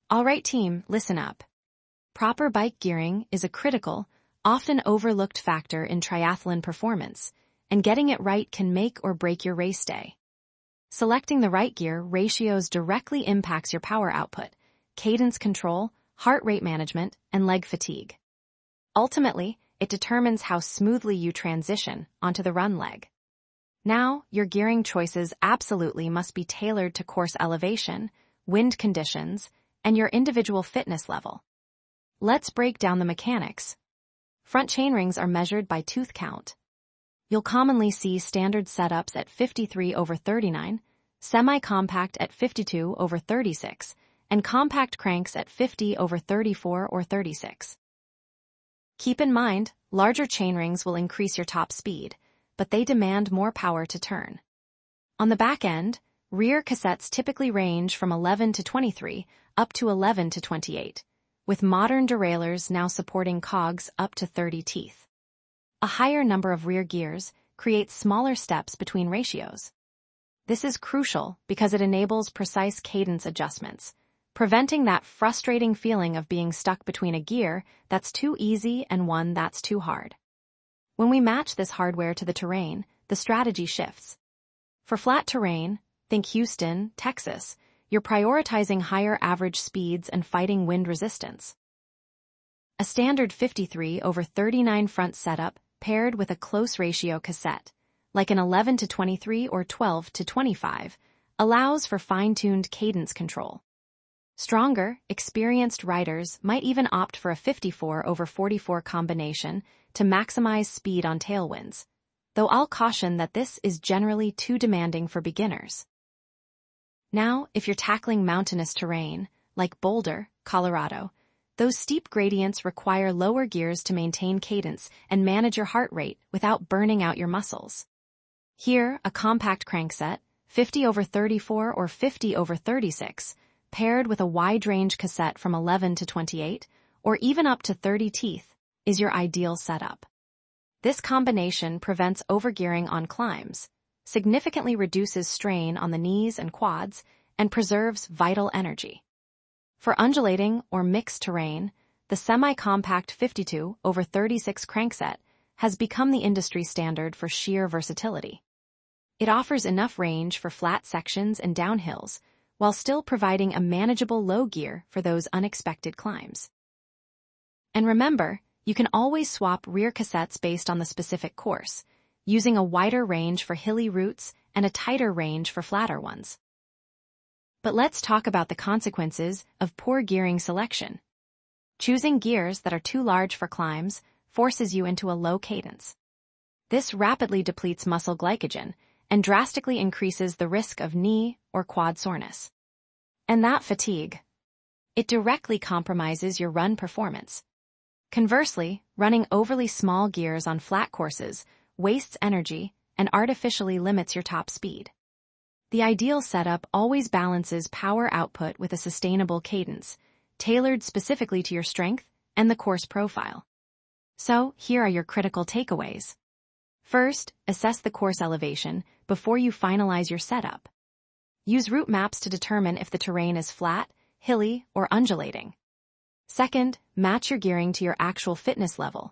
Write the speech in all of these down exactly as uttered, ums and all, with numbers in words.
Alright team, listen up. Proper bike gearing is a critical, often overlooked factor in triathlon performance, and getting it right can make or break your race day. Selecting the right gear ratios directly impacts your power output, cadence control, heart rate management, and leg fatigue. Ultimately, it determines how smoothly you transition onto the run leg. Now, your gearing choices absolutely must be tailored to course elevation, wind conditions, and your individual fitness level. Let's break down the mechanics. Front chainrings are measured by tooth count. You'll commonly see standard setups at fifty-three over thirty-nine, semi-compact at fifty-two over thirty-six, and compact cranks at fifty over thirty-four or thirty-six. Keep in mind, larger chainrings will increase your top speed, but they demand more power to turn. On the back end, rear cassettes typically range from eleven to twenty-three up to eleven to twenty-eight, with modern derailleurs now supporting cogs up to thirty teeth. A higher number of rear gears creates smaller steps between ratios. This is crucial because it enables precise cadence adjustments, preventing that frustrating feeling of being stuck between a gear that's too easy and one that's too hard. When we match this hardware to the terrain, the strategy shifts. For flat terrain, think Houston, Texas, you're prioritizing higher average speeds and fighting wind resistance. A standard fifty-three over thirty-nine front setup paired with a close ratio cassette, like an eleven to twenty-three or twelve to twenty-five, allows for fine-tuned cadence control. Stronger, experienced riders might even opt for a fifty-four over forty-four combination to maximize speed on tailwinds, though I'll caution that this is generally too demanding for beginners. Now, if you're tackling mountainous terrain, like Boulder, Colorado, those steep gradients require lower gears to maintain cadence and manage your heart rate without burning out your muscles. Here, a compact crankset, fifty over thirty-four or fifty over thirty-six, paired with a wide-range cassette from eleven to twenty-eight, or even up to thirty teeth, is your ideal setup. This combination prevents overgearing on climbs, significantly reduces strain on the knees and quads, and preserves vital energy. For undulating or mixed terrain, the semi-compact fifty-two over thirty-six crankset has become the industry standard for sheer versatility. It offers enough range for flat sections and downhills, while still providing a manageable low gear for those unexpected climbs. And remember, you can always swap rear cassettes based on the specific course, using a wider range for hilly routes and a tighter range for flatter ones. But let's talk about the consequences of poor gearing selection. Choosing gears that are too large for climbs forces you into a low cadence. This rapidly depletes muscle glycogen and drastically increases the risk of knee or quad soreness. And that fatigue. It directly compromises your run performance. Conversely, running overly small gears on flat courses wastes energy and artificially limits your top speed. The ideal setup always balances power output with a sustainable cadence, tailored specifically to your strength and the course profile. So, here are your critical takeaways. First, assess the course elevation before you finalize your setup. Use route maps to determine if the terrain is flat, hilly, or undulating. Second, match your gearing to your actual fitness level.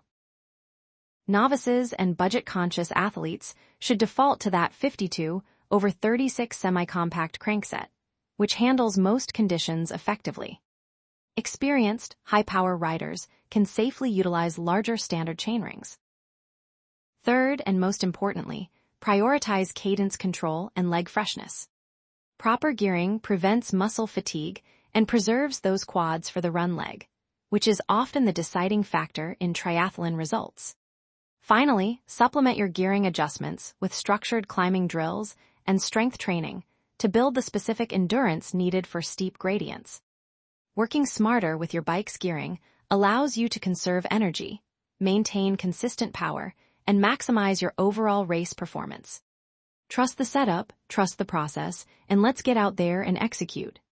Novices and budget-conscious athletes should default to that fifty-two over thirty-six semi-compact crankset, which handles most conditions effectively. Experienced, high-power riders can safely utilize larger standard chainrings. Third, and most importantly, prioritize cadence control and leg freshness. Proper gearing prevents muscle fatigue and preserves those quads for the run leg, which is often the deciding factor in triathlon results. Finally, supplement your gearing adjustments with structured climbing drills and strength training to build the specific endurance needed for steep gradients. Working smarter with your bike's gearing allows you to conserve energy, maintain consistent power, and maximize your overall race performance. Trust the setup, trust the process, and let's get out there and execute.